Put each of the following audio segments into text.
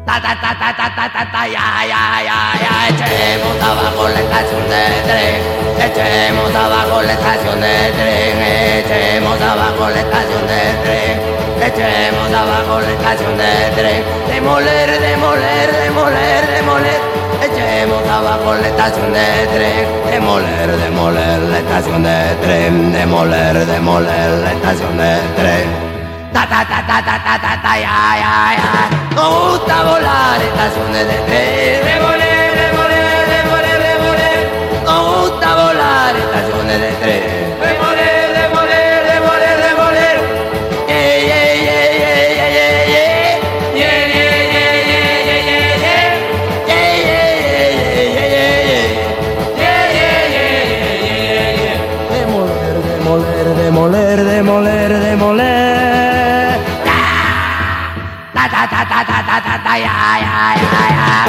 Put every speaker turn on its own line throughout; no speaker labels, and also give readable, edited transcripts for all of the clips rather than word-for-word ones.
Ya, echemos abajo la estación de tren, echemos abajo la estación de tren, echemos abajo la estación de tren, echemos abajo la estación de tren, demoler, demoler, demoler, demoler, echemos abajo la estación de tren, demoler, demoler la estación de tren, demoler, demoler la estación de tren. Ya. Nos gusta volar estaciones de tren. Demoler, demoler, demoler, demoler. Nos gusta volar estaciones de tren. Demoler, demoler, demoler, demoler. Yeah, yeah, yeah, yeah, yeah, yeah, yeah. Yeah, yeah, yeah, yeah, yeah, yeah, yeah. Yeah, yeah, yeah, yeah, yeah, yeah. Yeah, yeah, yeah, yeah, yeah, yeah. Demoler, demoler, demoler, demoler, demoler. Ya.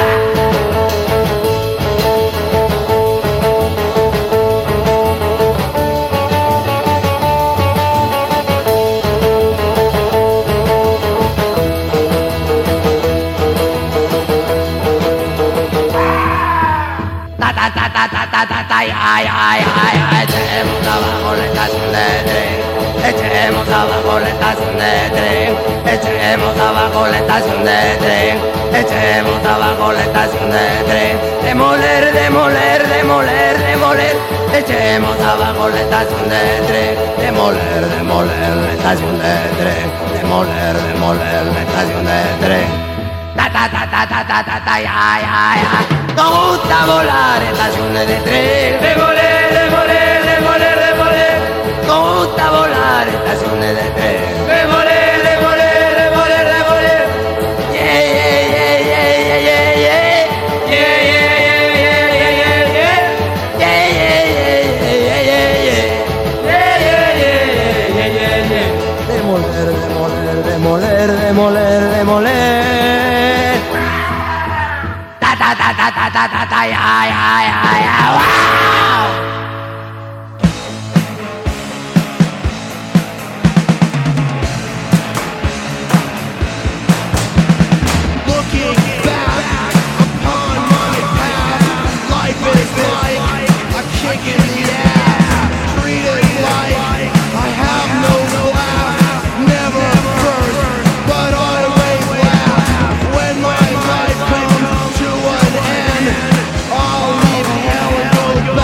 Echemos abajo la estación de tren, echemos abajo la estación de tren, echemos abajo la estación de tren, echemos abajo la estación de tren, demoler, demoler, demoler, demoler, echemos abajo la estación de tren, demoler, demoler la estación de tren, demoler, demoler la estación de tren. Ya. Nos gusta volar estaciones de tren. Demoler, demoler, demoler, demoler. Nos gusta volar estaciones de tren. Demoler, demoler, demoler, demoler. Yeah, yeah, yeah, yeah, yeah, yeah. Yeah, yeah, yeah, yeah, yeah, yeah. Yeah, yeah, yeah, yeah, yeah, yeah. Yeah, yeah, yeah, yeah, yeah, yeah. Demoler, demoler, demoler, demoler, demoler. Ya. Wow.
Looking back upon my past, life is like a kick in the ass. Treated like I have no class, never first, but always last. When my life comes to an end, I'll leave hell and go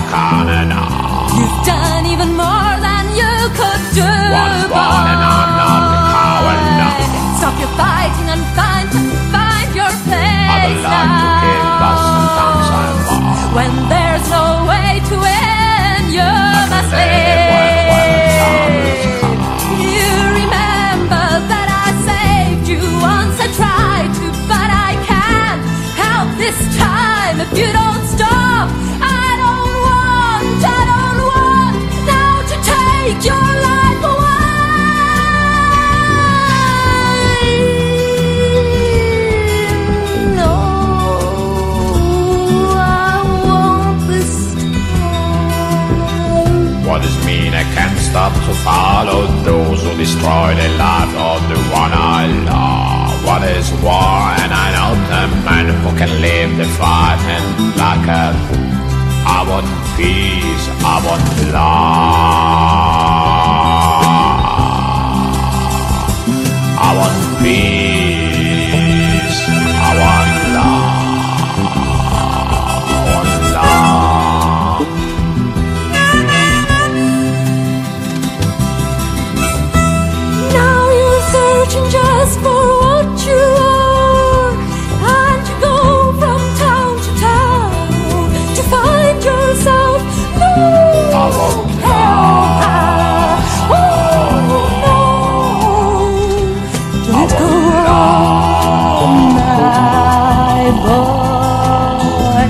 Canada.
You've done even more than you could do.
Once born and I'm not a coward.
Stop your fighting and find your place.
I would like to kill, but sometimes I'm lost.
When there's no way to end, you must live. You remember that I saved you once. I tried to, but I can't help this time. If you don't stop, I don't want now to take your life away. No, I won't this time.
What does it mean I can't stop to follow those who destroy the life of the one I love? What is war? And I know the man who can live the fight and like a I want peace, I want love. I want peace, I want love. I want love.
Now you're searching just for what you are, and you go from town to town to find yourself Don't go on, my boy.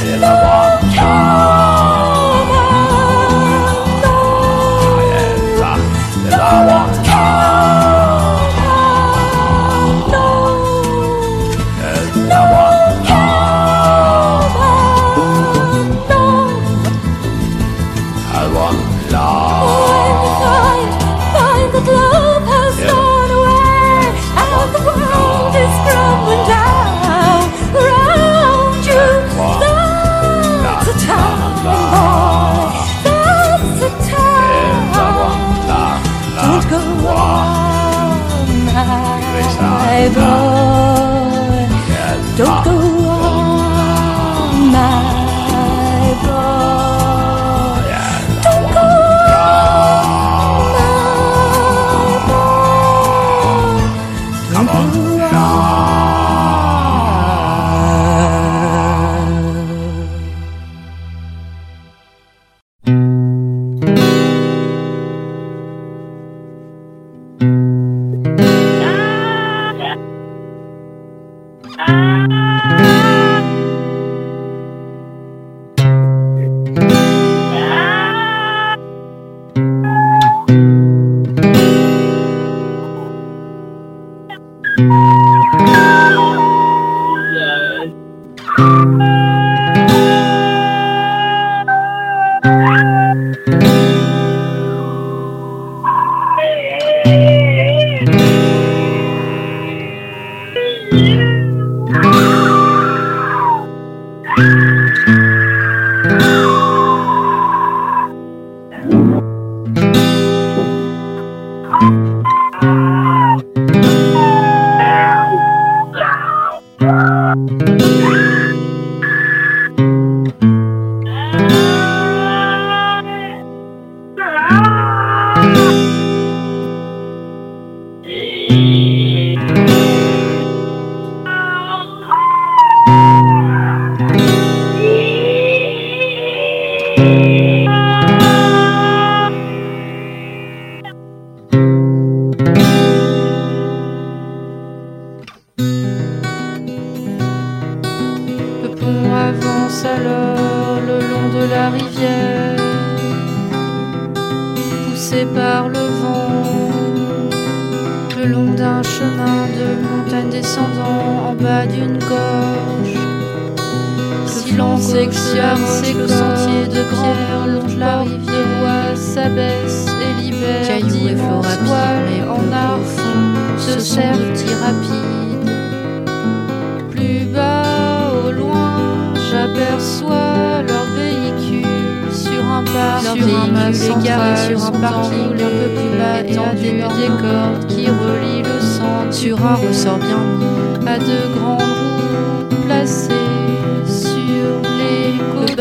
Don't go on, my boy. Don't go on, my boy. Don't go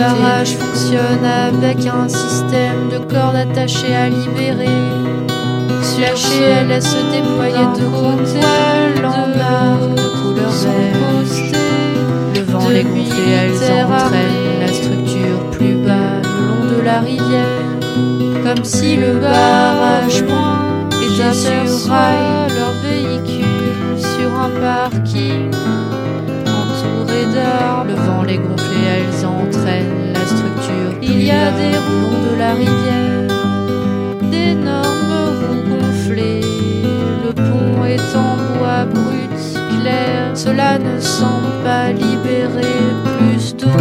barrage fonctionne avec un système de cordes attachées à libérer. Lâchée, elle laisse se déployer de côté en art de couleur verte. Le vent les gonfle et elles entraînent la structure plus bas le long de la rivière. Comme si le barrage était sur rail, leur véhicule sur un parking entouré d'arbres. Le vent les gonfle et elles entraînent la structure. Il y a des roues de la rivière, d'énormes roues gonflées. Le pont est en bois brut clair. Cela ne semble pas libérer plus d'eau.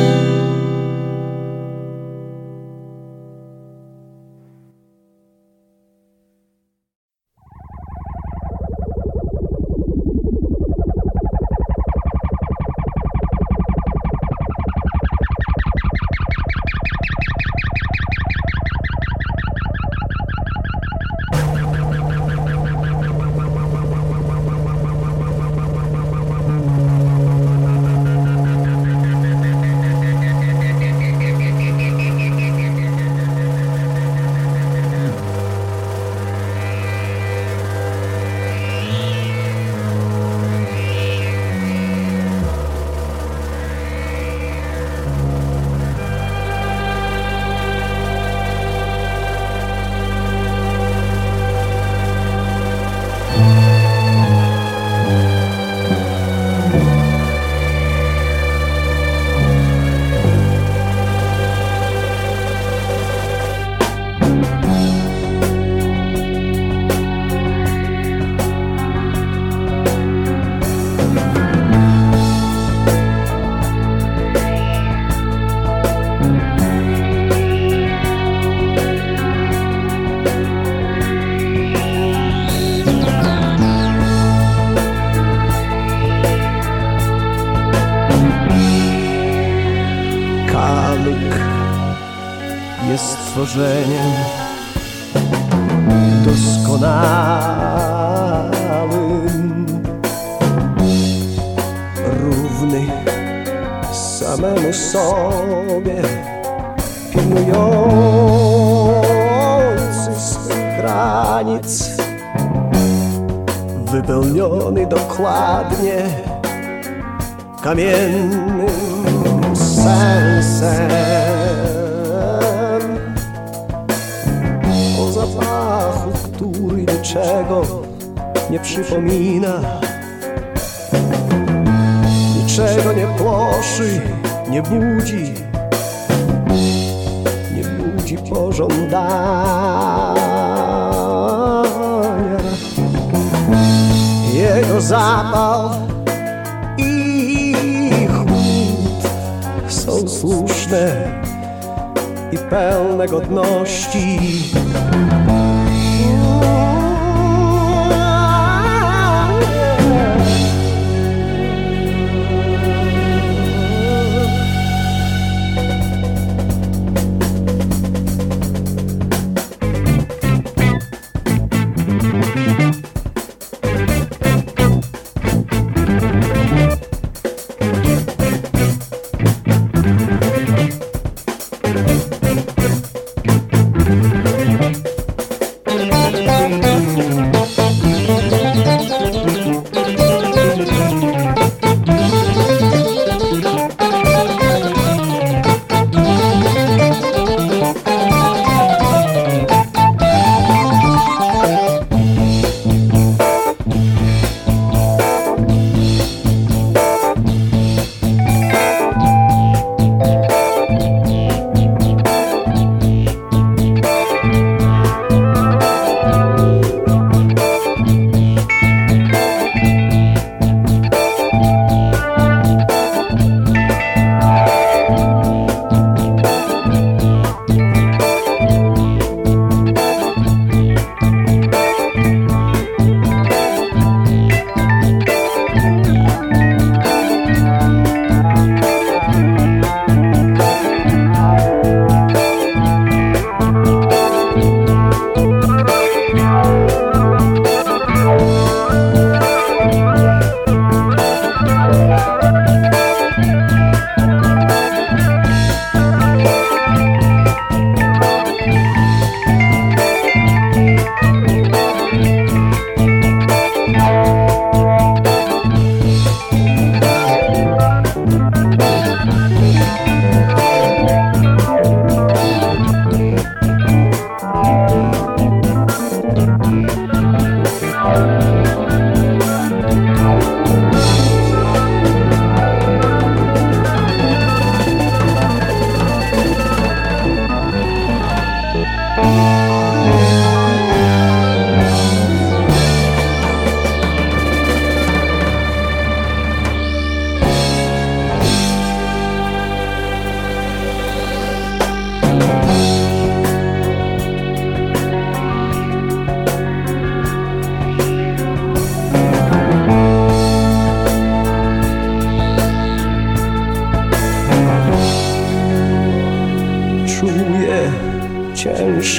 jest stworzeniem doskonałym, równy samemu sobie, pilnujący swych granic, wypełniony dokładnie kamiennym sensem. O zapachu, który niczego nie przypomina, niczego nie płoszy, nie budzi pożądania. Jego zapał i chłód są słuszne i pełne godności.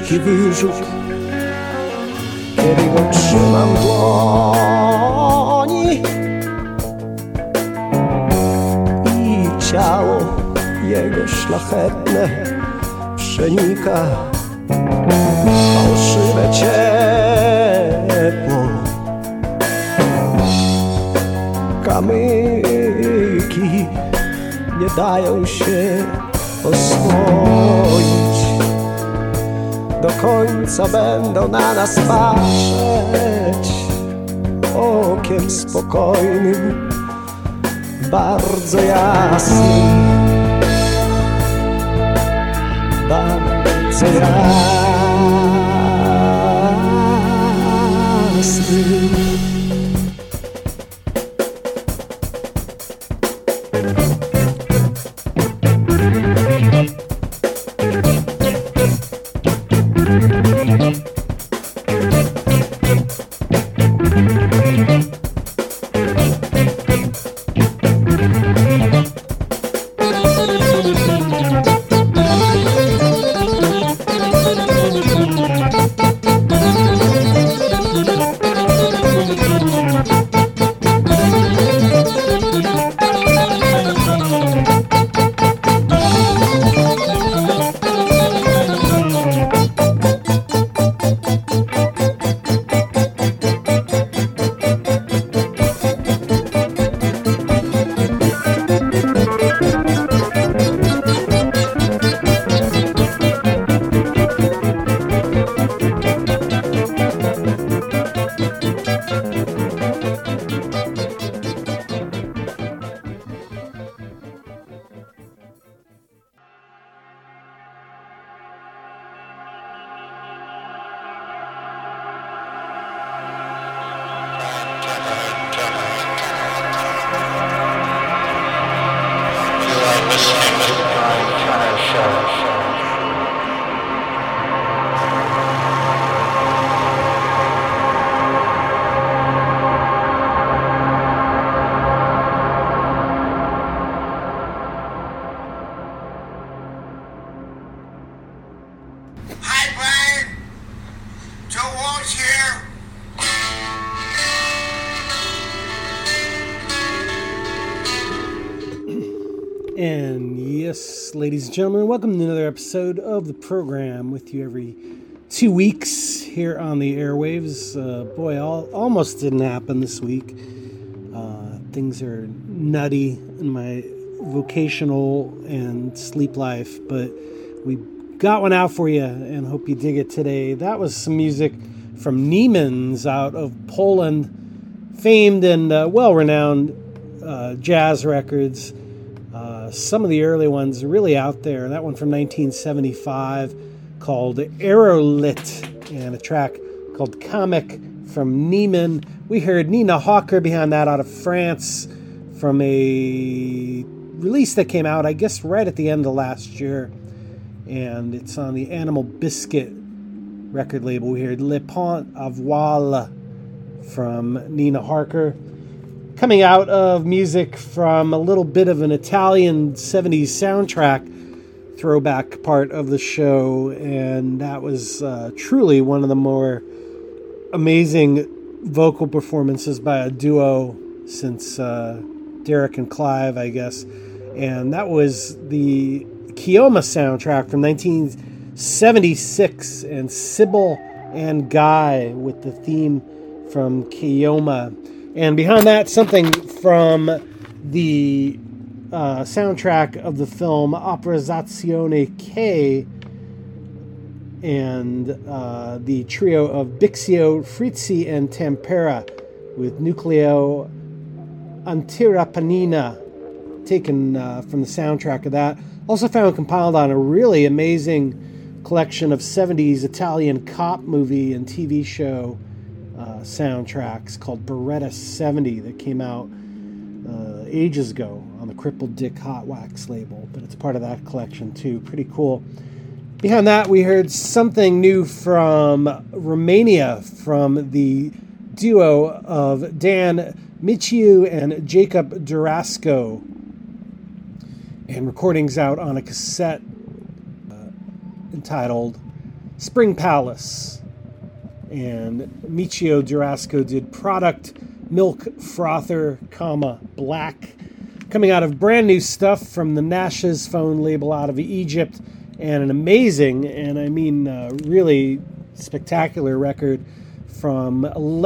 ciężki wyrzut, kiedy go trzymam w dłoni i ciało jego szlachetne przenika fałszywe ciepło. Kamyki nie dają się oswoić, do końca będą na nas patrzeć okiem spokojnym, bardzo jasnym, bardzo jasnym.
And yes, ladies and gentlemen, welcome to another episode of the program with you every 2 weeks here on the airwaves. Boy, almost didn't happen this week. Things are nutty in my vocational and sleep life, but we got one out for you and hope you dig it today. That was some music from Niemans out of Poland, famed and well-renowned jazz records. Some of the early ones are really out there. That one from 1975 called Aerolit, and a track called Comic from Niemann. We heard Nina Hawker behind that out of France from a release that came out, I guess, right at the end of last year. And it's on the Animal Biscuit record label. We heard Le Pont à Voile from Nina Harker. Coming out of music from a little bit of an Italian 70s soundtrack throwback part of the show, and that was truly one of the more amazing vocal performances by a duo since Derek and Clive, I guess. And that was the Keoma soundtrack from 1976, and Sybil and Guy with the theme from Keoma. And behind that, something from the soundtrack of the film Operazione K, and the trio of Bixio, Frizzi, and Tampera with Nucleo Antirapanina, taken from the soundtrack of that. Also found compiled on a really amazing collection of 70s Italian cop movie and TV show soundtracks called Beretta 70 that came out ages ago on the Crippled Dick Hot Wax label, but it's part of that collection too. Pretty cool. Behind that, we heard something new from Romania from the duo of Dan Miciu and Jacob Durasco, and recordings out on a cassette entitled Spring Palace. And Michio Durasco did Product Milk Frother, Black. Coming out of brand new stuff from the Nash's Phone label out of Egypt. And an amazing, and I mean really spectacular record from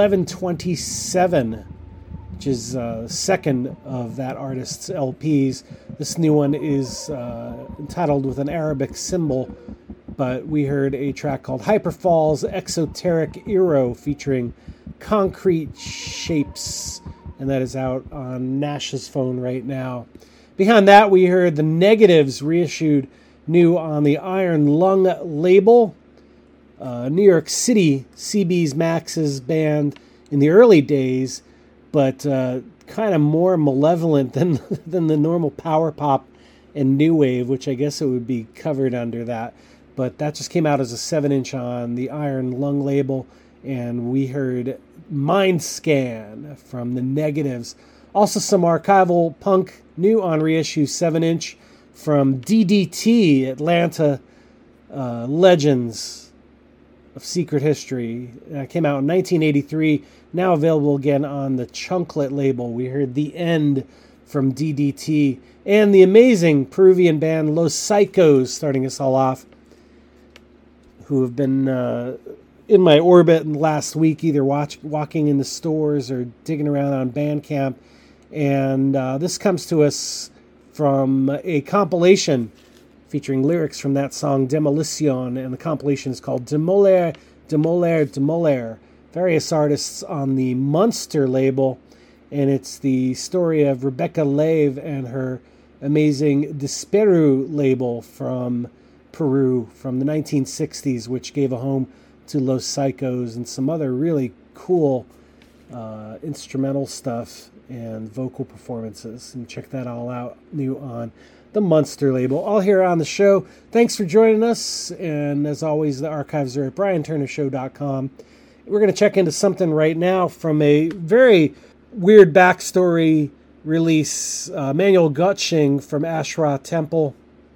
1127, which is second of that artist's LPs. This new one is entitled with an Arabic symbol, but we heard a track called Hyperfall's Exoteric Eero featuring Concrete Shapes, and that is out on Nash's Phone right now. Behind that, we heard The Negatives reissued new on the Iron Lung label. New York City, CB's Max's band in the early days, but kind of more malevolent than the normal power pop and new wave, which I guess it would be covered under that. But that just came out as a 7-inch on the Iron Lung label, and we heard Mind Scan from The Negatives. Also some archival punk new on reissue 7-inch from DDT, Atlanta Legends of Secret History. Came out in 1983, now available again on the Chunklet label. We heard The End from DDT, and the amazing Peruvian band Los Psychos starting us all off, who have been in my orbit in the last week, either walking in the stores or digging around on Bandcamp. And this comes to us from a compilation featuring lyrics from that song Demolition, and the compilation is called Demoler, Demoler, Demoler. Various artists on the Munster label, and it's the story of Rebecca Lave and her amazing Desperu label from Peru from the 1960s, which gave a home to Los Psychos and some other really cool instrumental stuff and vocal performances. And check that all out new on the Munster label. All here on the show. Thanks for joining us. And as always, the archives are at brianturnershow.com. We're going to check into something right now from a very weird backstory release. Manuel Gutsching from Asherah Temple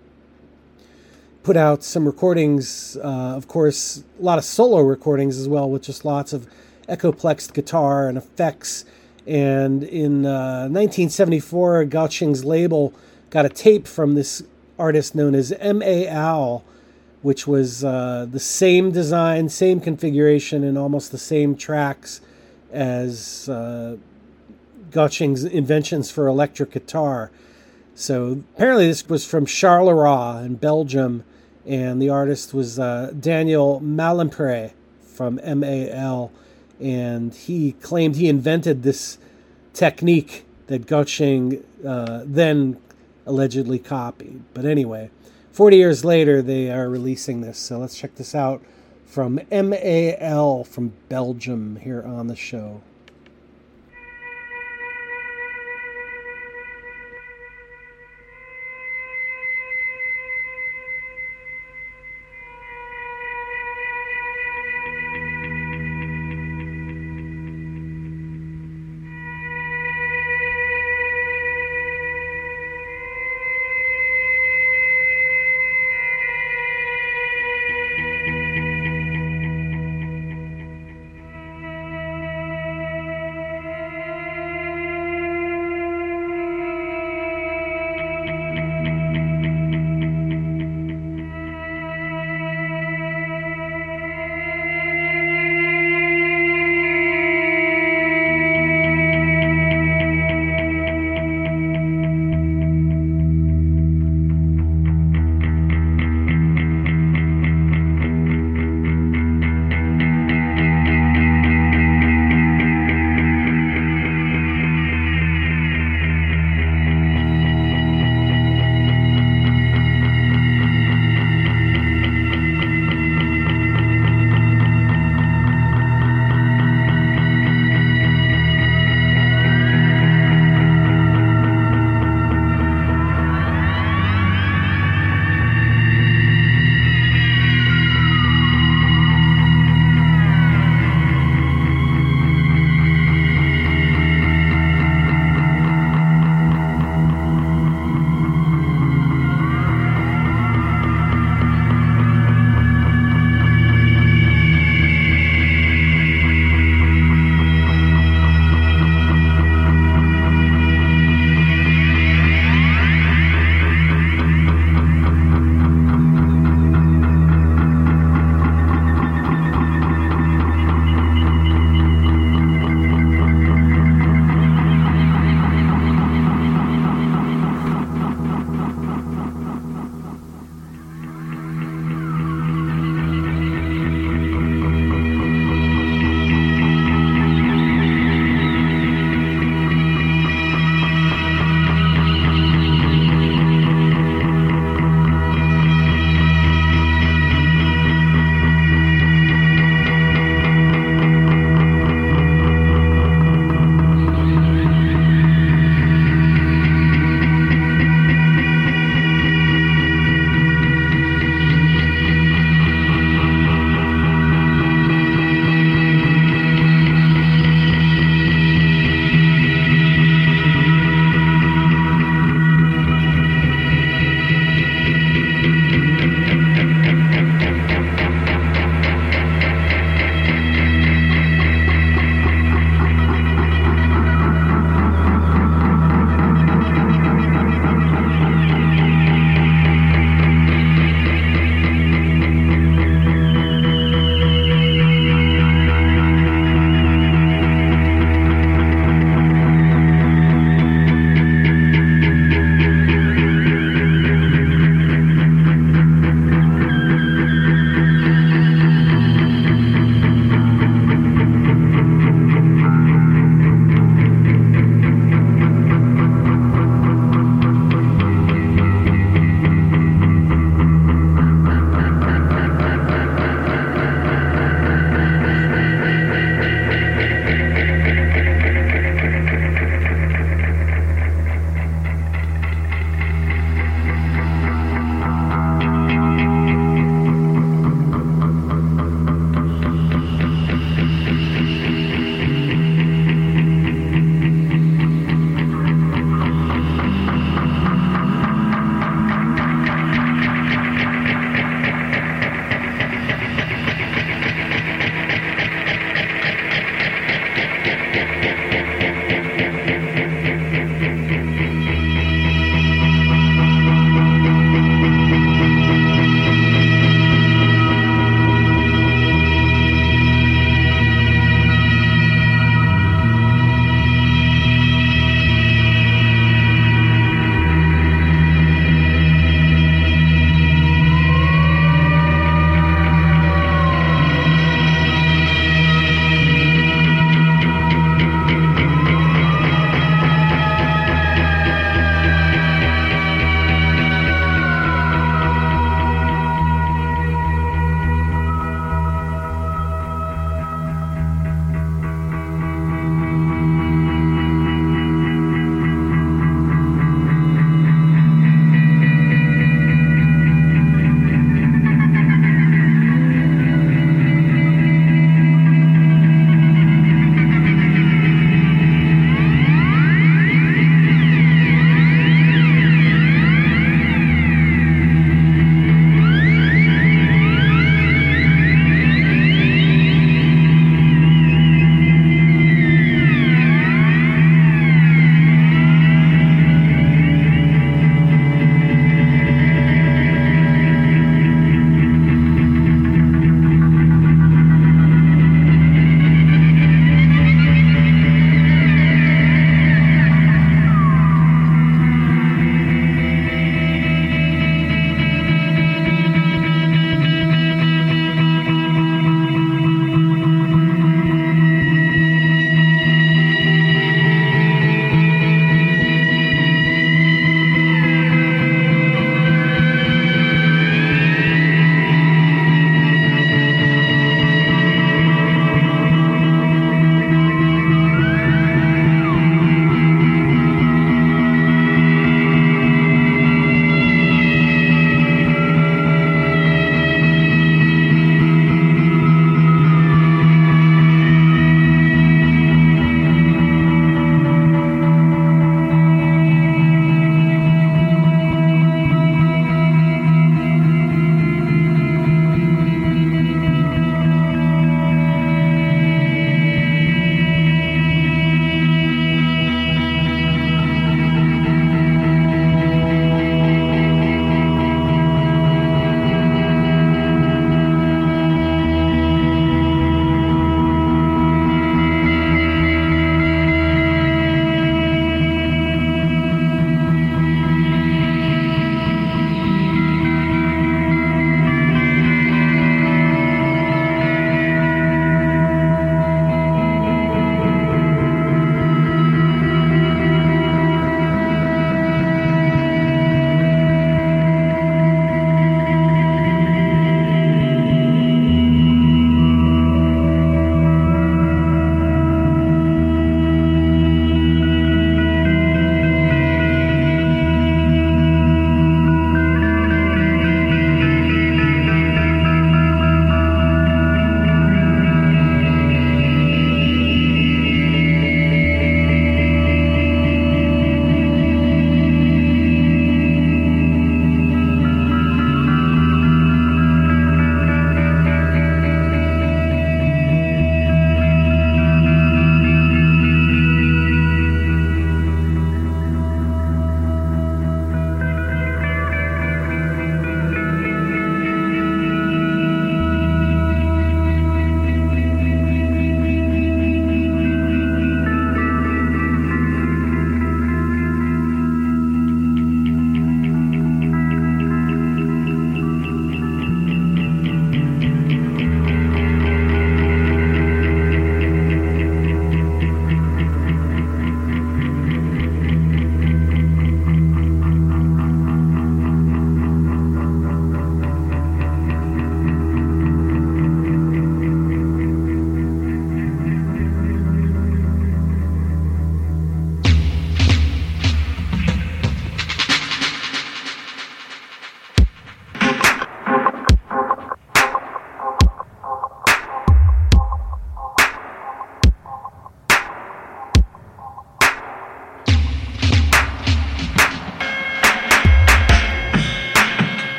put out some recordings, of course, a lot of solo recordings as well, with just lots of echoplexed guitar and effects. And in 1974, Gutsching's label got a tape from this artist known as M.A. Owl, which was the same design, same configuration, and almost the same tracks as Gutsching's inventions for electric guitar. So apparently this was from Charleroi in Belgium, and the artist was Daniel Malempre from MAL, and he claimed he invented this technique that Gutsching then allegedly copied. But anyway, 40 years later, they are releasing this. So let's check this out from MAL from Belgium here on the show.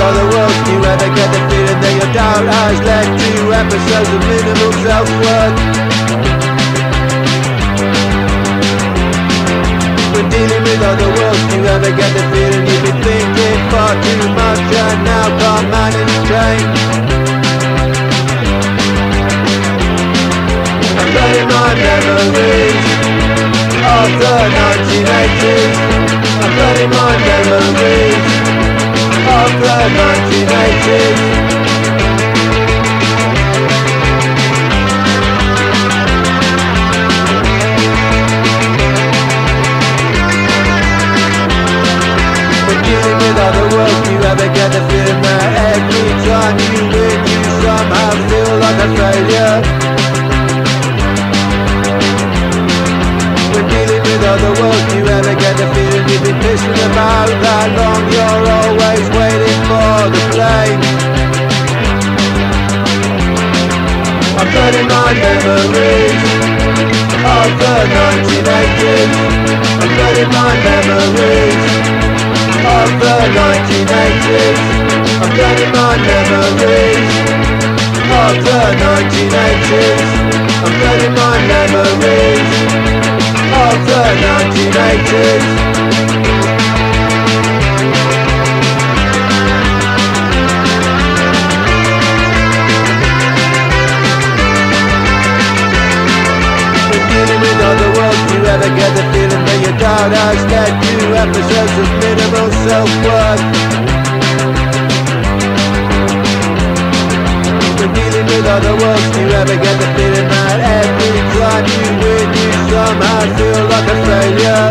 other worlds. Do you ever get the feeling that your doubt has led to episodes of minimal self-worth? When dealing with other worlds, do you ever get the feeling you've been thinking far too much and now can't manage to change? I'm letting my memories of the 1980s. I'm letting my memories of the 1980s. When dealing with other worlds, do you ever get the feeling that every time you win, you somehow feel like a failure? When dealing with other worlds, do you ever get the feeling you've been pissing about that long? You're always waiting for the blame. I'm flooding my memories of the 1980s. I'm flooding my memories of the 1980s. I'm flooding my memories of the 1980s. I'm flooding my memories of the 1980s. When dealing with other worlds, do you ever get the feeling that your doubt has led to episodes of minimal self-worth? When dealing with other worlds, do you ever get the feeling that every time you win, you somehow feel like a failure?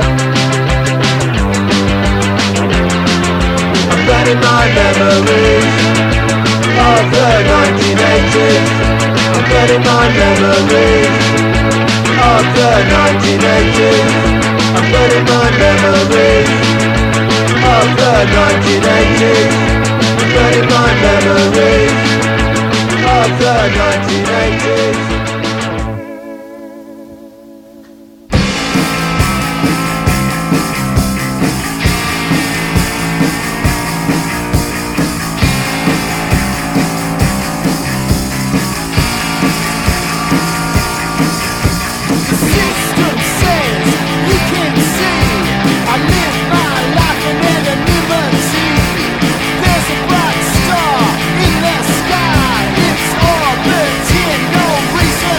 I'm flooding my memories of the 1980s. I'm flooding my memories of the 1980s. I'm flooding my memories of the 1980s. I'm flooding my memories of the 1980s.
There's a bright star in the sky. It's orbiting, no reason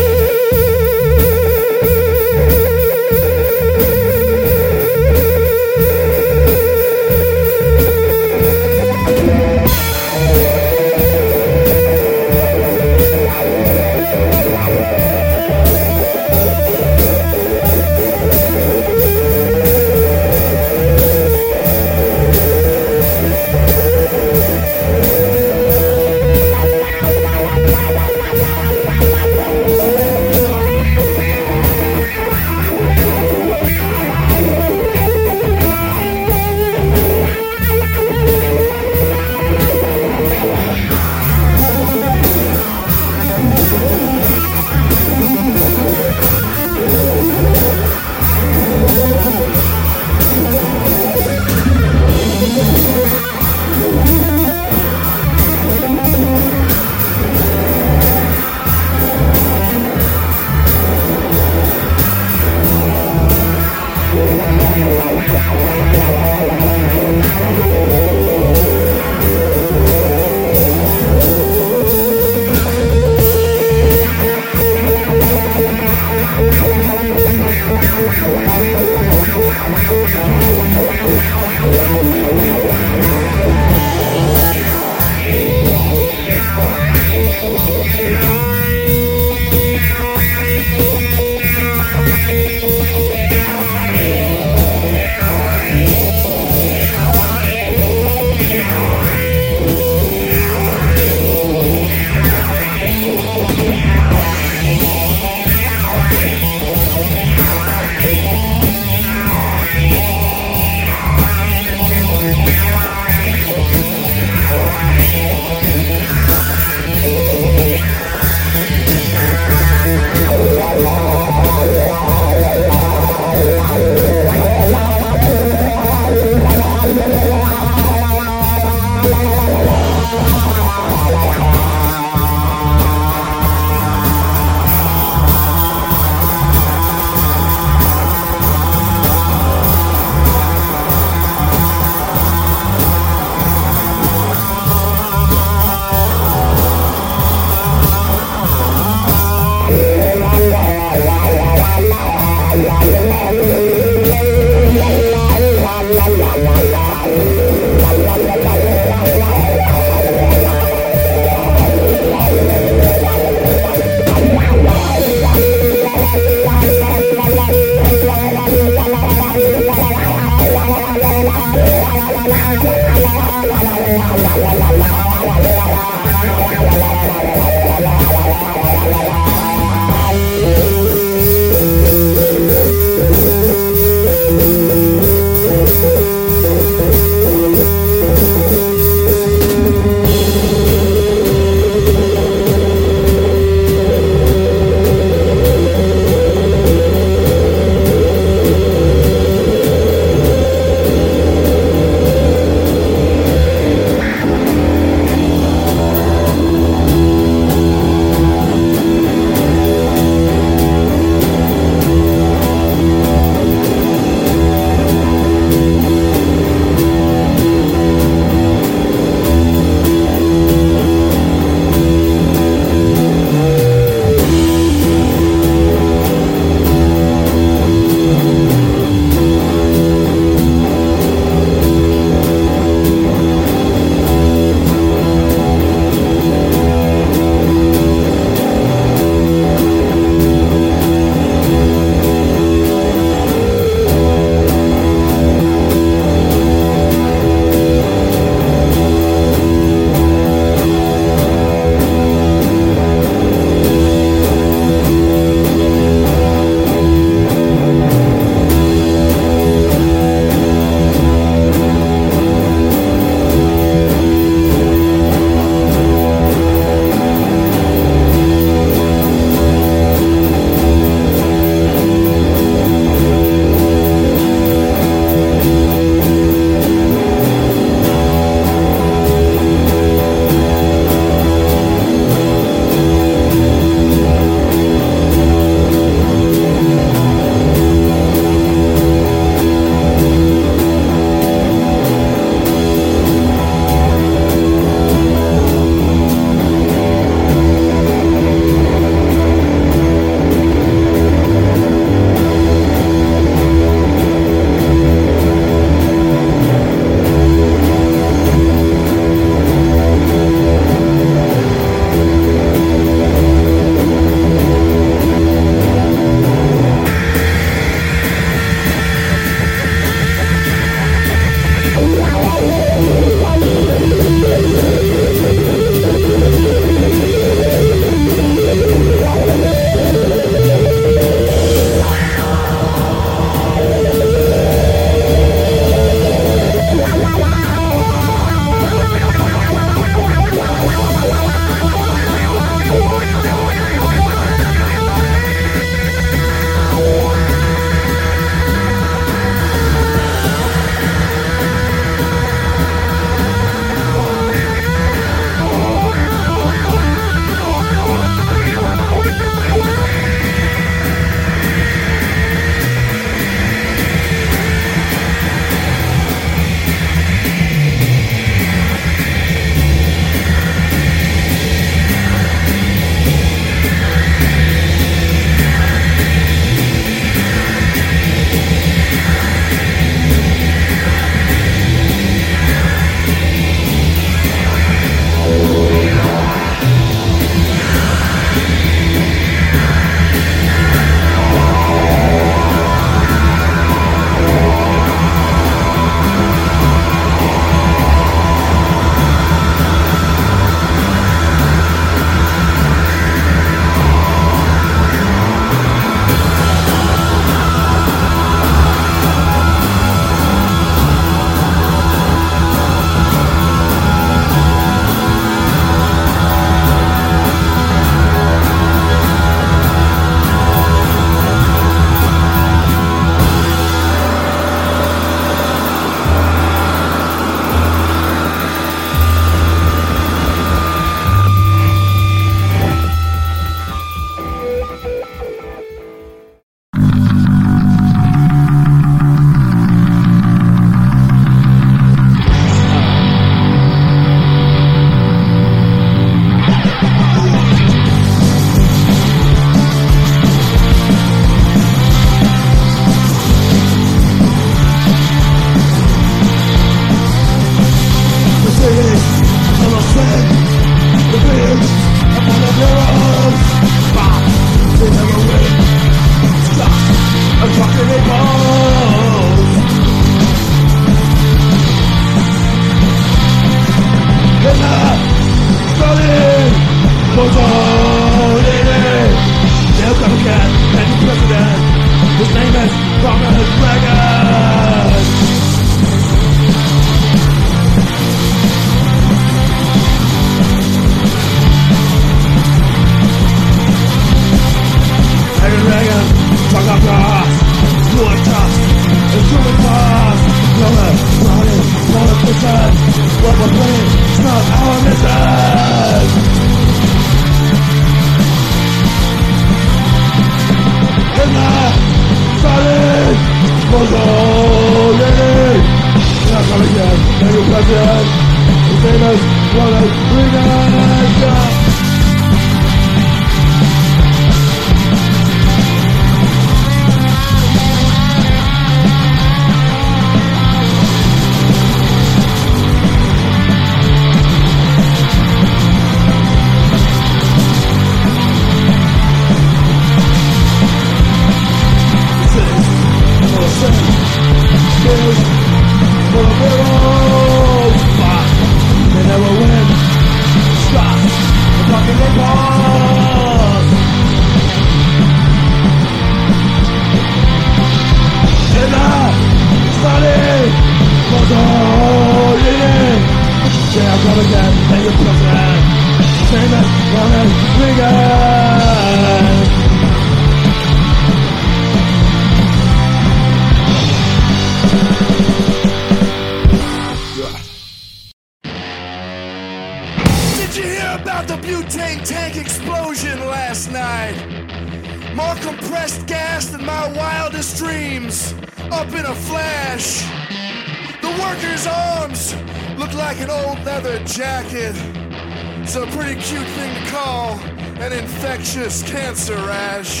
Cancer rash.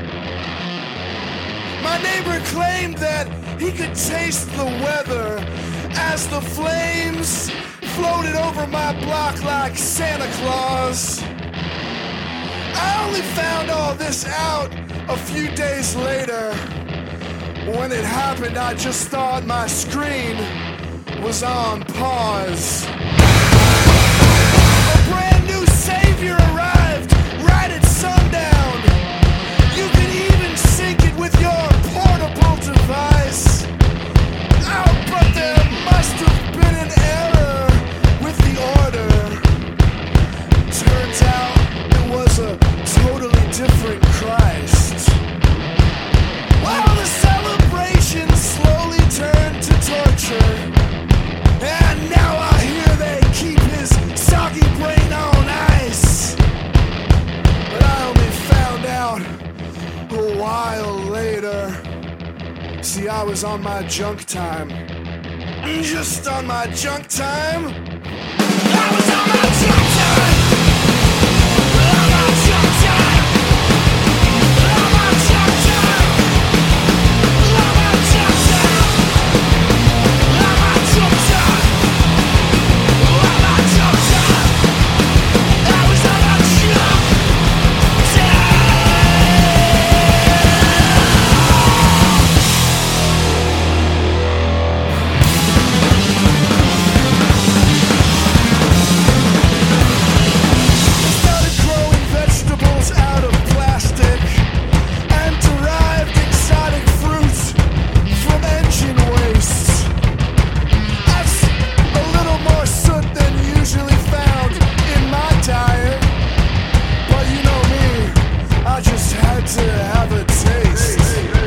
My neighbor claimed that he could taste the weather as the flames floated over my block like Santa Claus. I only found all this out a few days later. When it happened, I just thought my screen was on pause. A brand new savior arrived right at sundown. You can even sync it with your portable device. Oh, but there must have been an error with the order. Turns out it was a totally different Christ. Well, the celebration slowly turned to torture. And now I hear they keep his soggy brain on ice. But I only found out a while later. See, I was on my junk time. Just on my junk time. I was on my junk time. On my junk time. On my junk time. On my junk time. On my junk time. On my junk time. I was on my junk time. Started growing vegetables out of plastic and derived exotic fruits from engine wastes. That's a little more soot than usually found in my diet. But you know me, I just had to have a taste.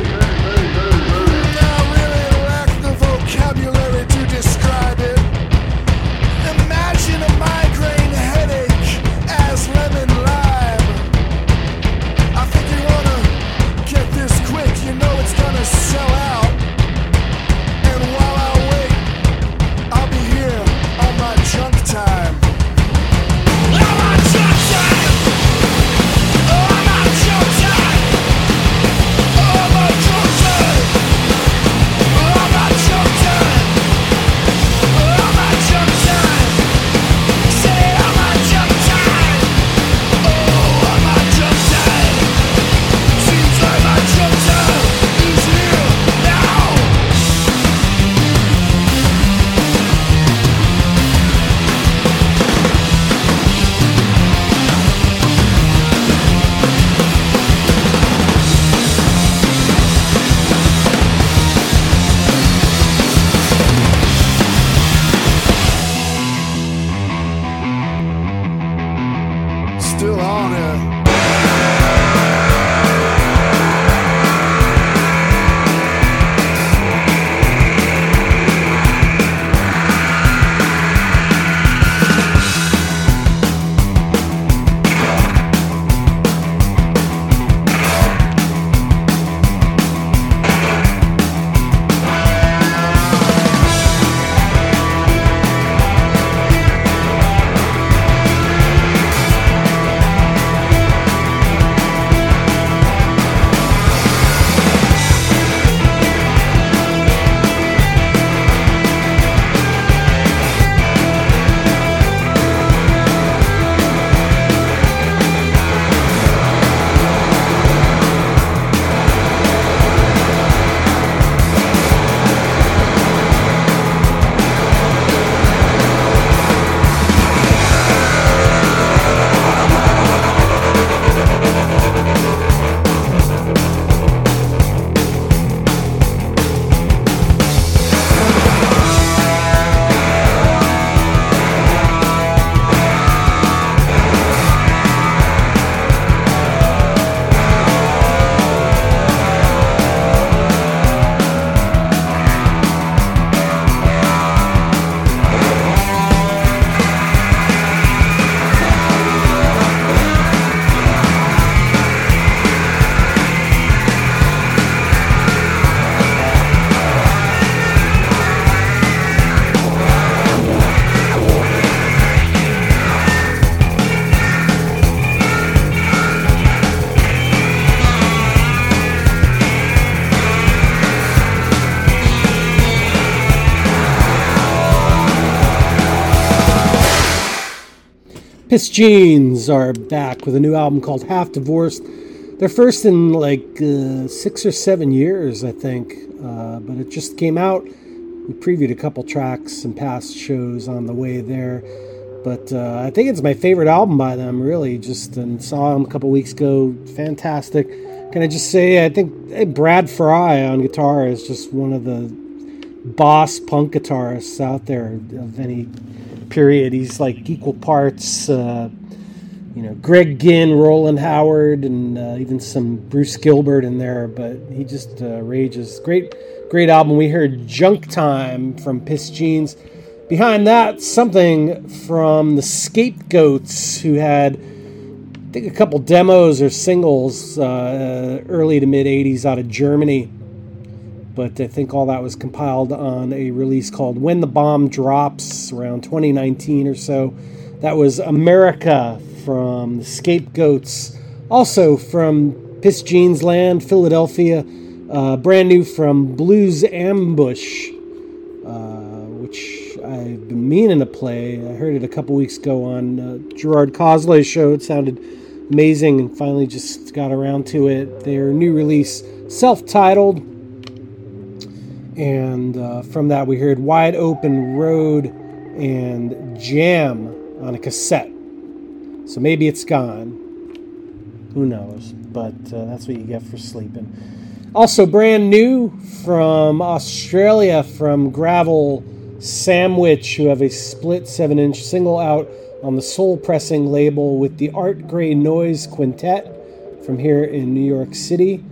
I really lack the vocabulary to describe it. Imagine a migraine headache as lemon lime. I think you wanna get this quick, you know it's gonna sell out. And while I wait, I'll be here on my junk time. On my junk time! On my junk time! On my junk time! On my junk time! On my junk time! Say on my junk time! Oh, on my junk time! Seems like my junk time is here now! Still on it.
Piss Jeans are back with a new album called Half Divorced. They're first in like 6 or 7 years, I think, but it just came out. We previewed a couple tracks and past shows on the way there, but I think it's my favorite album by them, really. Just saw them a couple weeks ago. Fantastic. Can I just say, I think Brad Fry on guitar is just one of the boss punk guitarists out there of any period. He's like equal parts, Greg Ginn, Roland Howard, and even some Bruce Gilbert in there, but he just rages. Great album. We heard Junk Time from Piss Jeans. Behind that, something from the Scapegoats, who had, I think, a couple demos or singles early to mid 80s out of Germany. But I think all that was compiled on a release called When the Bomb Drops around 2019 or so. That was America from the Scapegoats. Also from Piss Jeans Land, Philadelphia. Brand new from Blues Ambush, which I've been meaning to play. I heard it a couple weeks ago on Gerard Coslay's show. It sounded amazing and finally just got around to it. Their new release, self-titled. And from that we heard Wide Open Road and Jam on a cassette. So maybe it's gone. Who knows? But that's what you get for sleeping. Also brand new from Australia from Gravel Sandwich, who have a split 7-inch single out on the Soul Pressing label with the Art Grey Noise Quintet from here in New York City.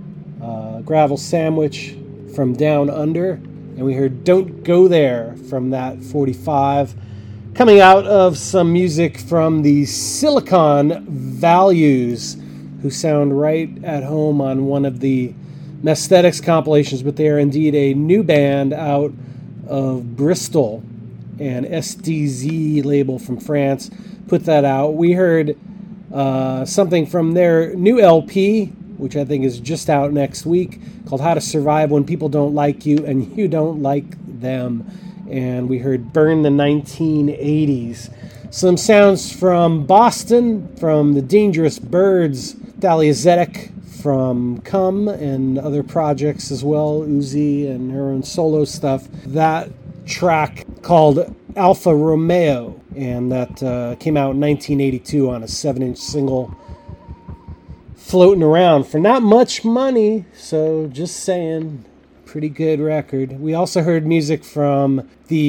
Gravel Sandwich from Down Under, and we heard Don't Go There from that 45. Coming out of some music from the Silicon Values, who sound right at home on one of the Mesthetics compilations, but they are indeed a new band out of Bristol, and SDZ label from France put that out. We heard something from their new LP, which I think is just out next week, called How to Survive When People Don't Like You and You Don't Like Them. And we heard Burn the 1980s. Some sounds from Boston, from the Dangerous Birds, Thalia Zedek from Come and other projects as well, Uzi and her own solo stuff. That track called Alfa Romeo, and that came out in 1982 on a 7-inch single, floating around for not much money, so just saying, pretty good record. We also heard music from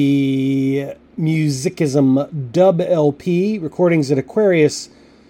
the Musicism Dub LP, recordings at Aquarius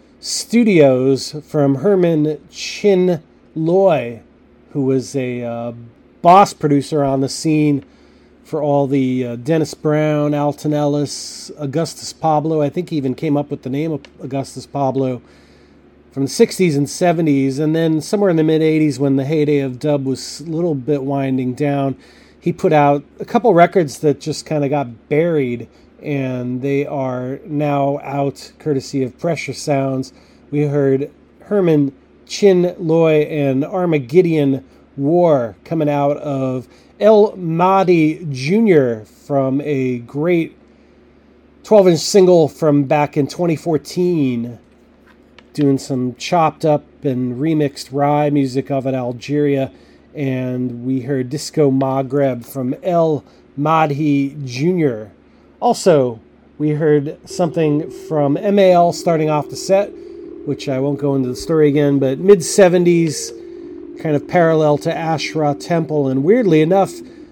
Studios from Herman Chin Loy, who was a boss producer on the scene for all the Dennis Brown, Alton Ellis, Augustus Pablo. I think he even came up with the name of Augustus Pablo from the 60s and 70s, and then somewhere in the mid-80s when the heyday of dub was a little bit winding down, he put out a couple records that just kind of got buried, and they are now out courtesy of Pressure Sounds. We heard Herman Chin Loy and Armageddon War coming out of El Mahdi Jr. from a great 12-inch single from back in 2014, doing some chopped up and remixed rye music of it, Algeria. And we heard Disco Maghreb from El Mahdi Jr. Also, we heard something from MAL starting off the set, which I won't go into the story again, but mid-70s, kind of parallel to Ashra Temple. And weirdly enough,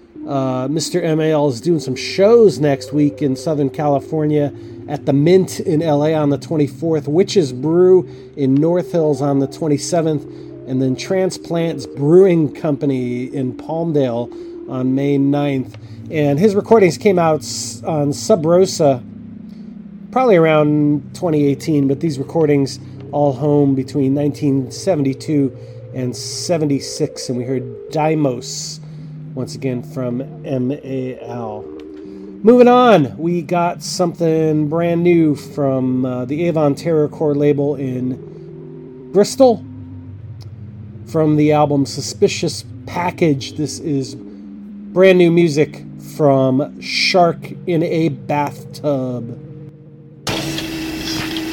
Mr. MAL is doing some shows next week in Southern California at the Mint in LA on the 24th, Witch's Brew in North Hills on the 27th, and then Transplants Brewing Company in Palmdale on May 9th. And his recordings came out on Sub Rosa probably around 2018, but these recordings all home between 1972 and 76, and we heard Deimos once again from MAL. Moving on, we got something brand new from the Avon Terrorcore label in Bristol. From the album Suspicious Package, this is brand new music from Shark in a Bathtub.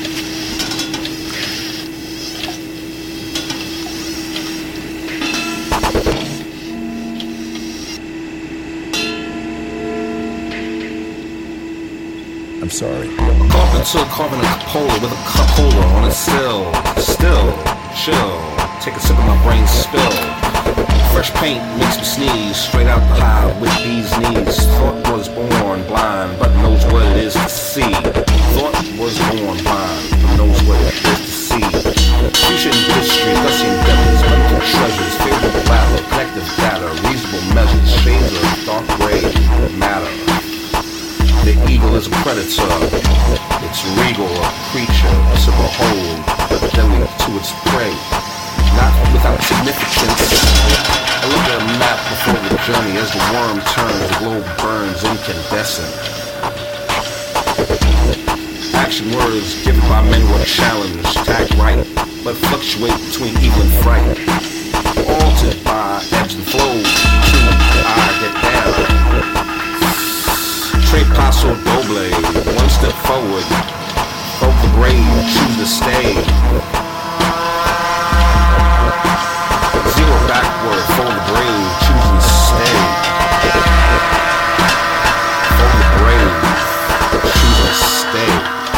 I'm sorry.
Carpenter carving a cupola with a cup holder on a sill. Still, chill, take a sip of my brain spill. Fresh paint makes me sneeze, straight out the hive with these knees. Thought was born blind, but knows what it is to see. Thought was born blind, but knows what it is to see. Future in history, gusty endeavors, mental treasures, favorable battle, collective data, reasonable measures, shades of dark gray matter. The eagle is a predator, it's regal, a creature to behold, but deadly to its prey. Not without significance. I look at a map before the journey. As the worm turns, the globe burns incandescent. Action words given by men who are challenged, tagged right, but fluctuate between evil and fright. Altered by ebbs and flows, I get down. Tres paso doble, one step forward, hope the brave choose to stay. Zero backward, fold the brave, choosing to stay. Fold the brave, choosing to stay.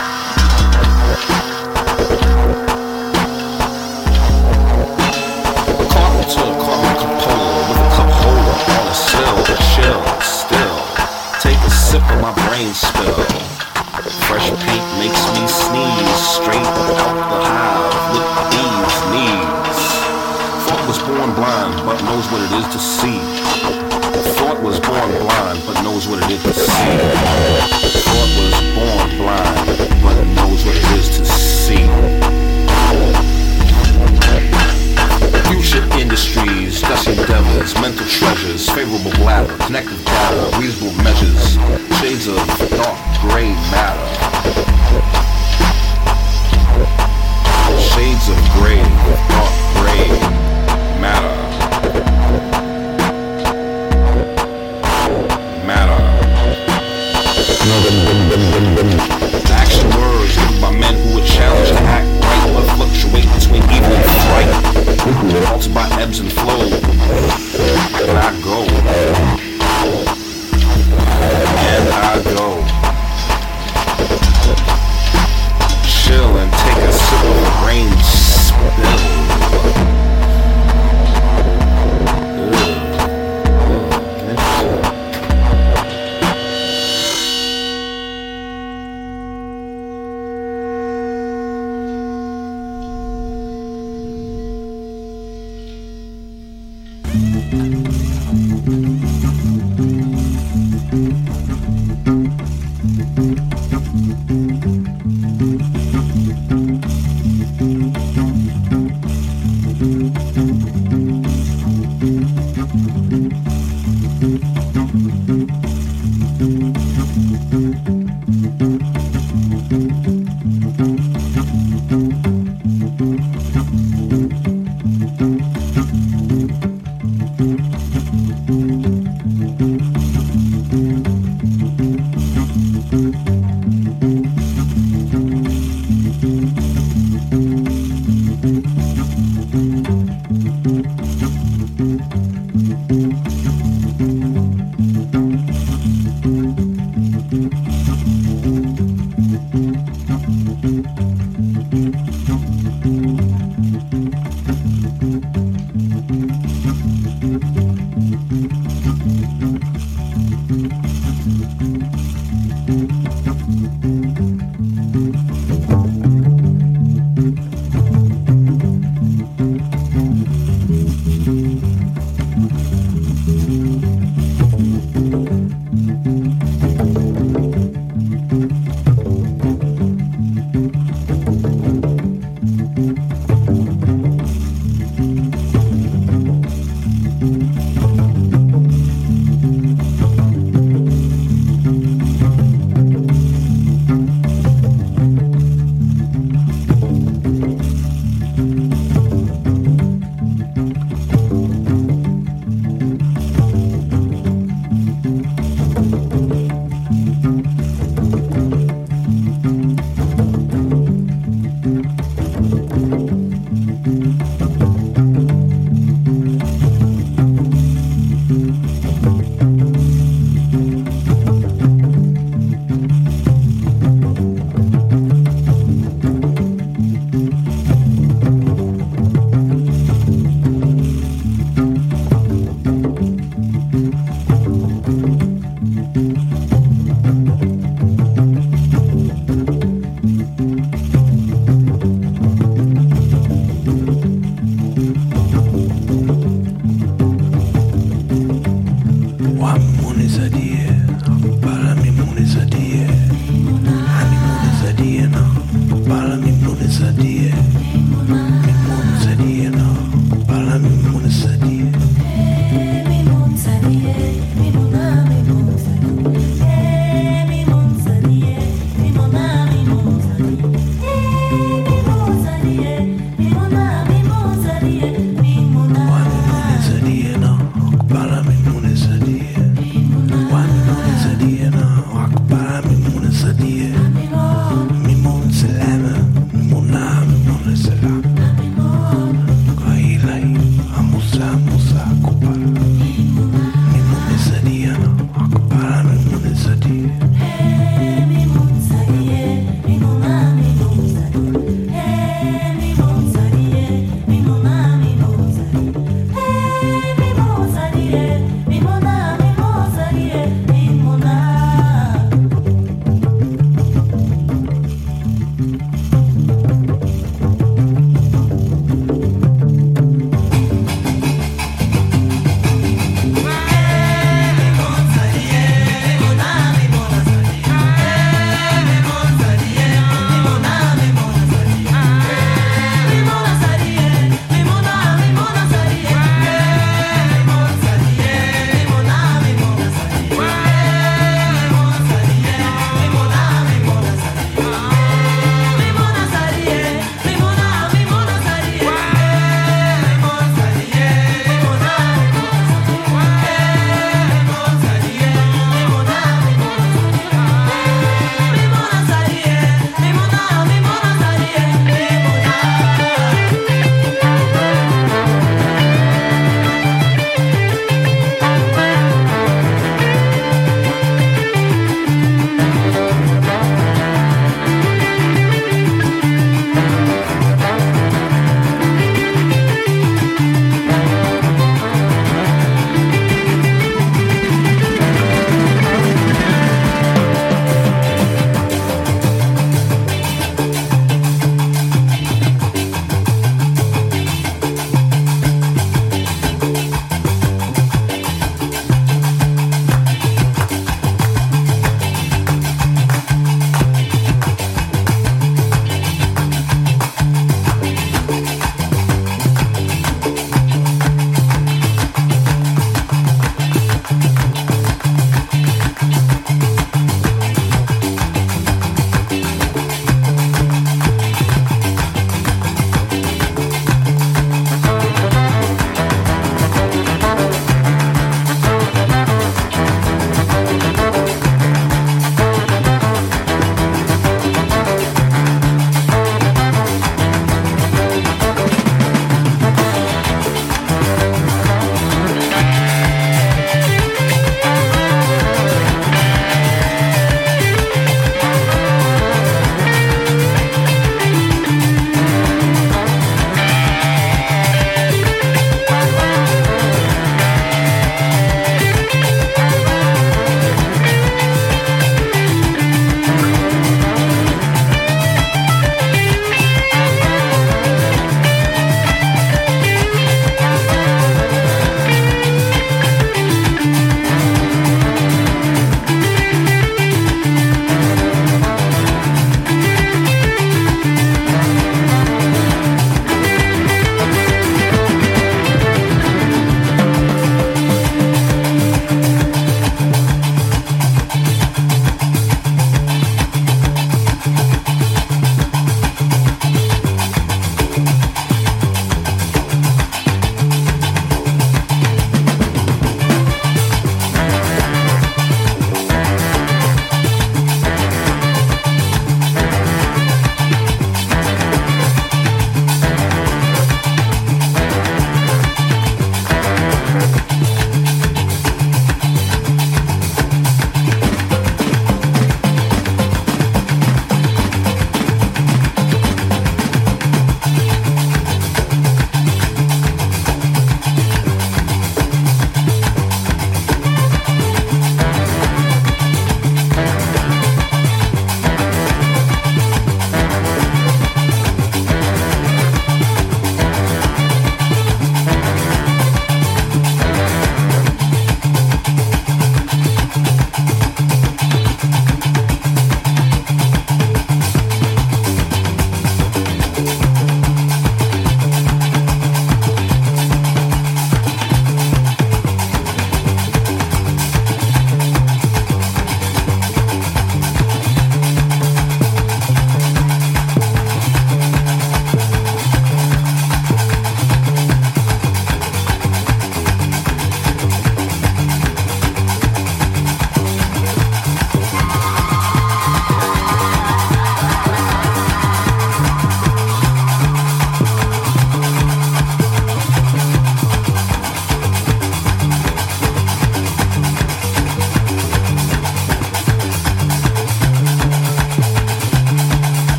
Carpenter carving a cupola with a cup holder on a sill. Chill, still, take a sip of my brain spill. Fresh paint makes me sneeze, straight out the hive with these knees. Thought was born blind, but knows what it is to see. Thought was born blind, but knows what it is to see. Thought was born blind, but knows what it is to see. Future industries, dusty endeavors, mental treasures, favorable bladder, connective data, reasonable measures, shades of dark gray matter. Shades of gray, dark gray matter. Matter. Action words given by men who would challenge to act right, but fluctuate between evil and fright. Altered by ebbs and flows. And I go. And I go. Chill and take a sip of the rain spill.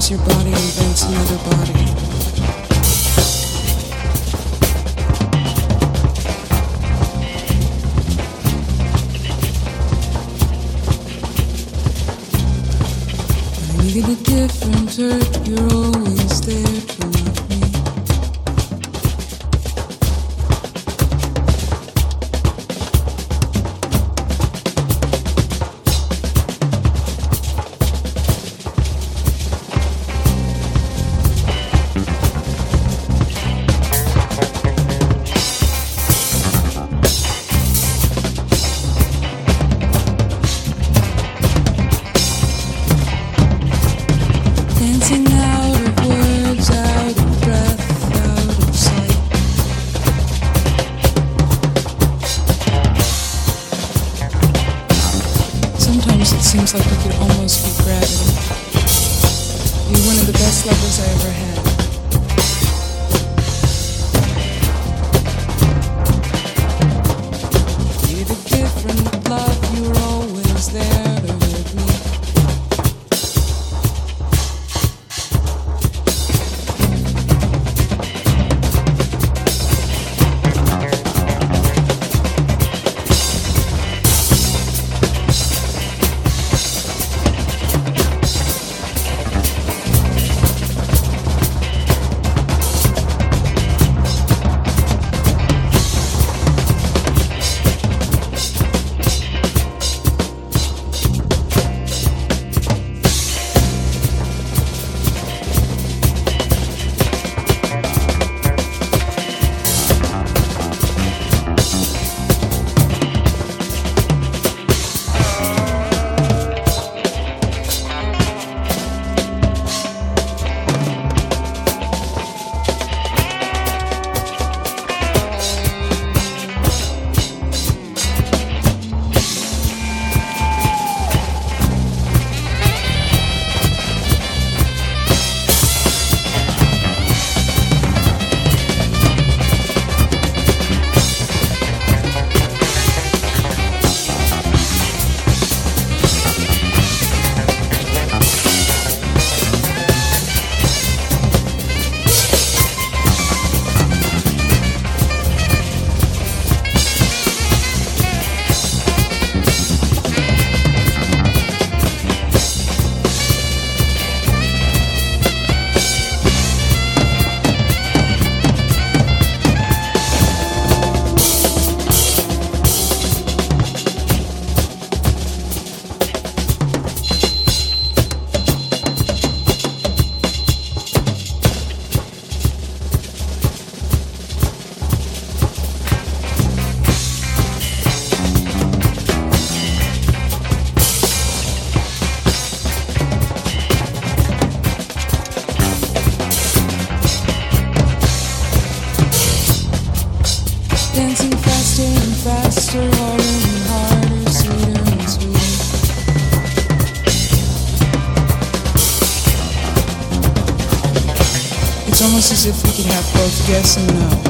your body invents another body. I needed a different hurt, you're always there to love me. Dancing out of words, out of breath, out of sight. Sometimes it seems like we could almost be gravity. You're one of the best lovers I ever had. Needed a different love, you were always there to hurt me. Dancing faster and faster, harder and harder, sweeter and sweeter. It's almost as if we could have both yes and no.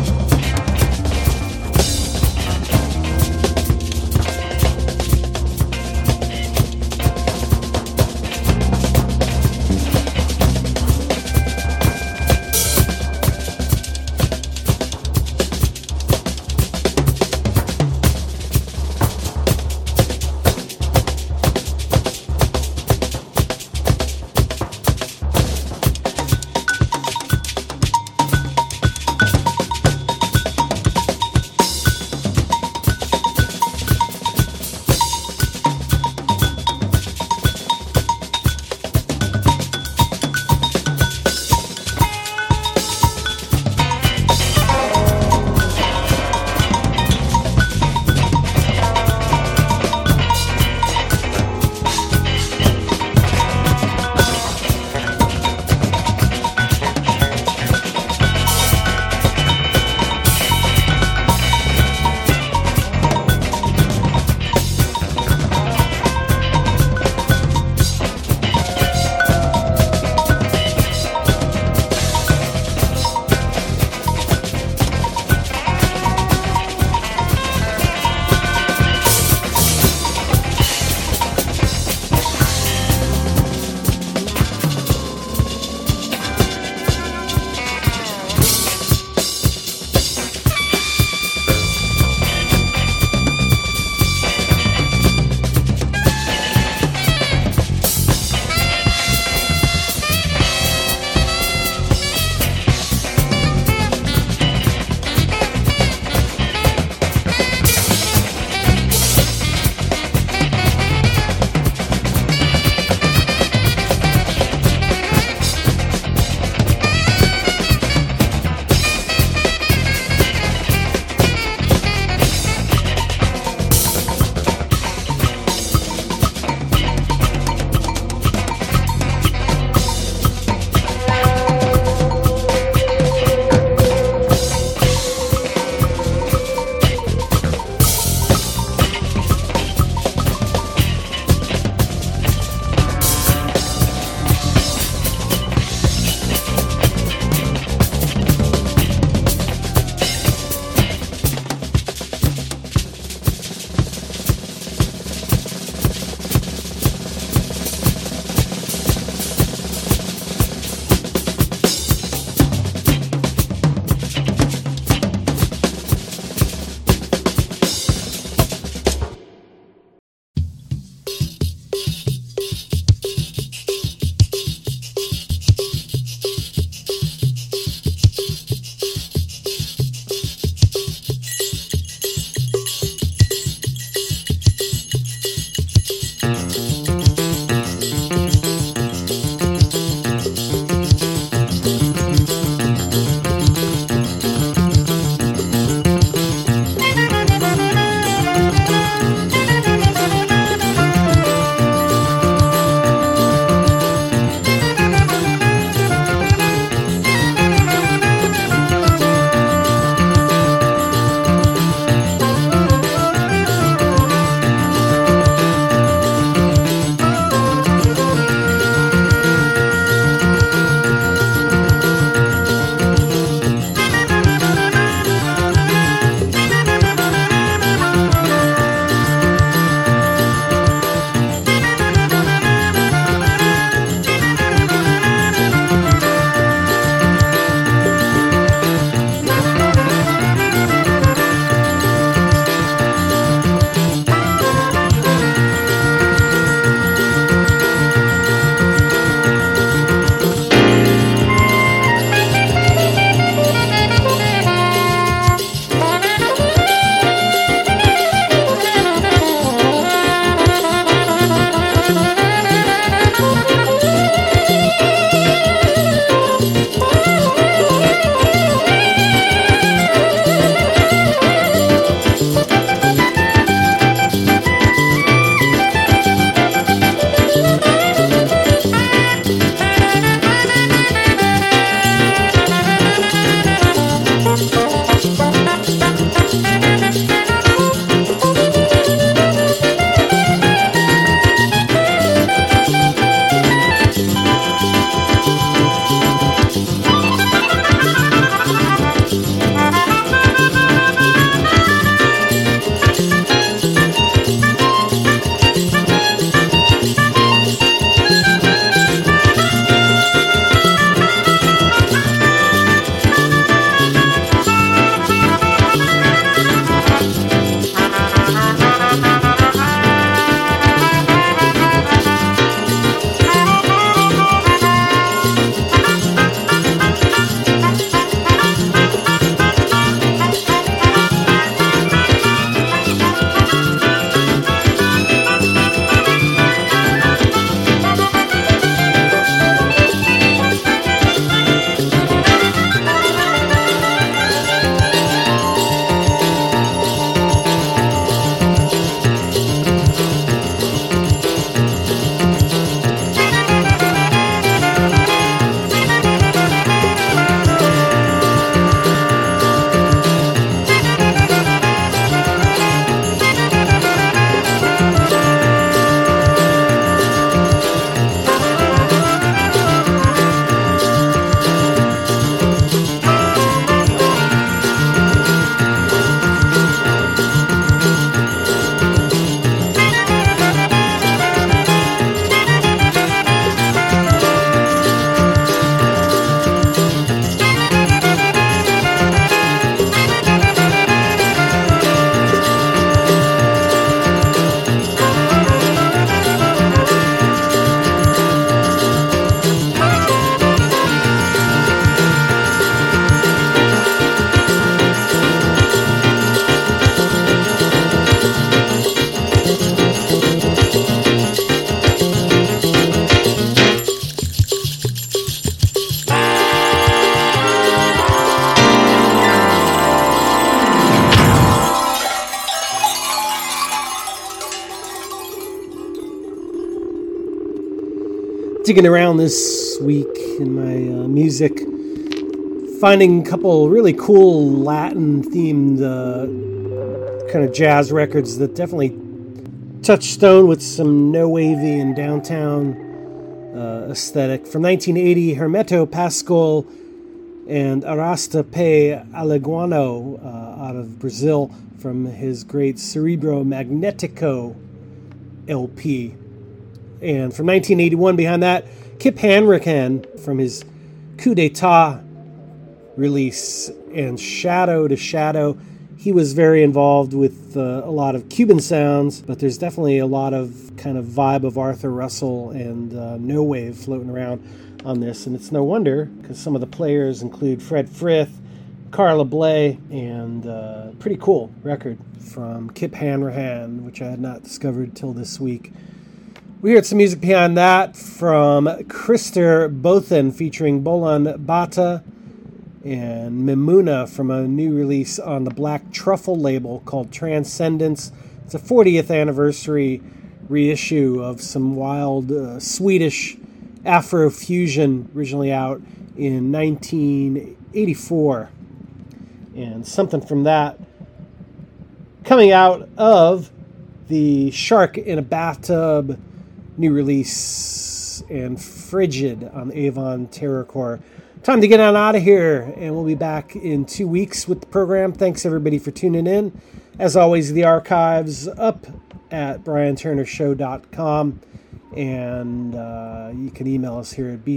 Digging around this week in my music, finding a couple really cool Latin-themed kind of jazz records that definitely touch stone with some no-wavy and downtown aesthetic. From 1980, Hermeto Pascoal and Arrasta Pé Alagoano out of Brazil from his great Cerebro Magnetico LP. And from 1981, behind that, Kip Hanrahan from his Coup d'Etat release, and Shadow to Shadow. He was very involved with a lot of Cuban sounds, but there's definitely a lot of kind of vibe of Arthur Russell and no wave floating around on this. And it's no wonder, because some of the players include Fred Frith, Carla Bley, and pretty cool record from Kip Hanrahan, which I had not discovered till this week. We heard some music behind that from Krister Bothen featuring Bolan Bata and Mimuna from a new release on the Black Truffle label called Transcendence. It's a 40th anniversary reissue of some wild Swedish Afrofusion, originally out in 1984. And something from that coming out of the Shark in a Bathtub new release and Frigid on Avon Terrorcore. Time to get on out of here, and we'll be back in 2 weeks with the program. Thanks everybody for tuning in. As always, the archives up at brianturnershow.com, and you can email us here at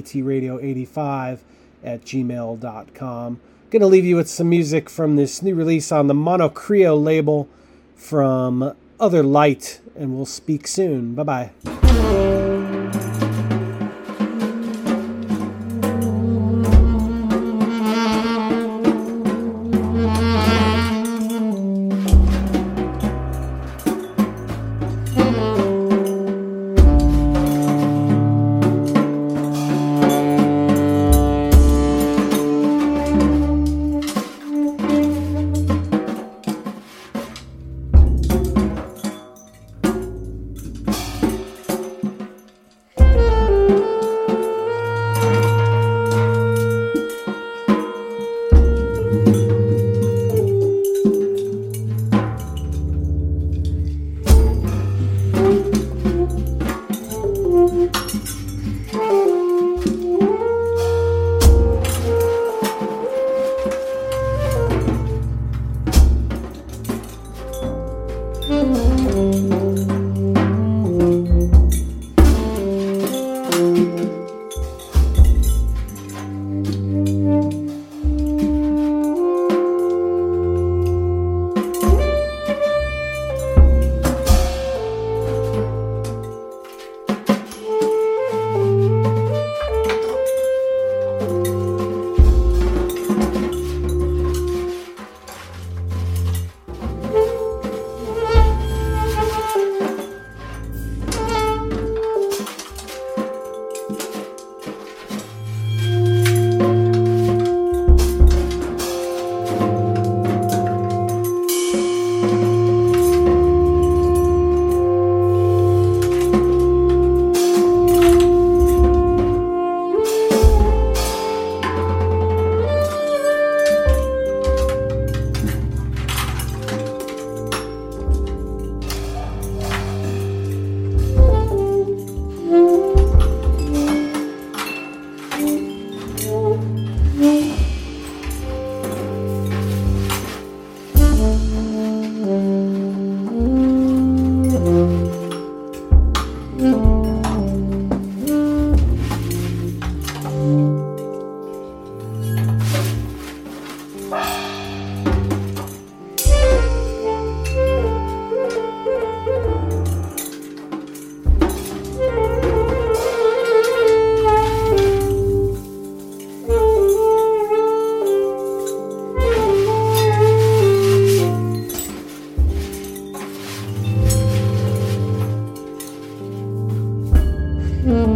btradio85@gmail.com. Going to leave you with some music from this new release on the Monocrio label from Other Light, and we'll speak soon. Bye-bye.
Mm-hmm.